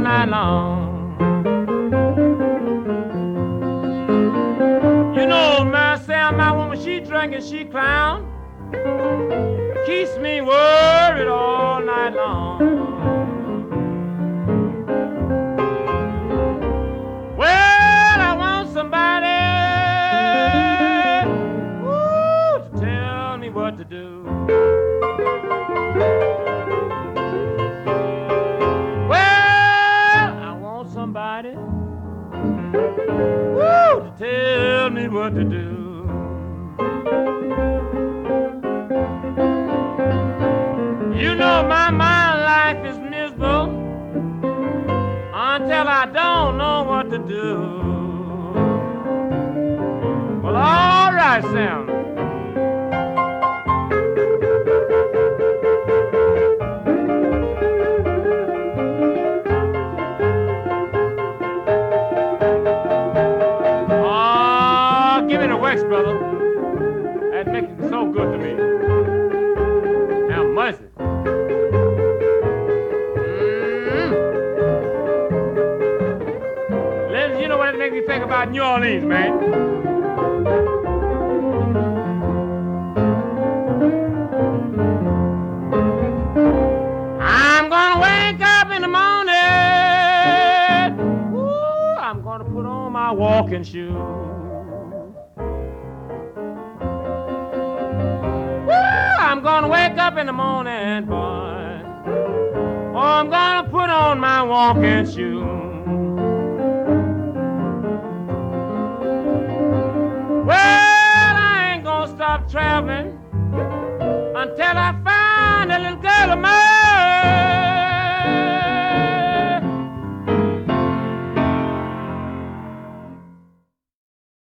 night long. You know, Marcel, my woman, she drink and she clown. Keeps me worried all night long. Well, I want somebody to tell me what to do. Well, I want somebody to tell me what to do. You know my life is miserable until I don't know what to do. Well, all right, Sam. Oh, give me the wax, brother. That makes it so good to me. Have mercy. You know what it makes me think about New Orleans, man. I'm gonna wake up in the morning. Ooh, I'm gonna put on my walking shoes. Ooh, I'm gonna wake up in the morning, boy. Oh, I'm gonna put on my walking shoes. Stop traveling until I find a little girl of mine.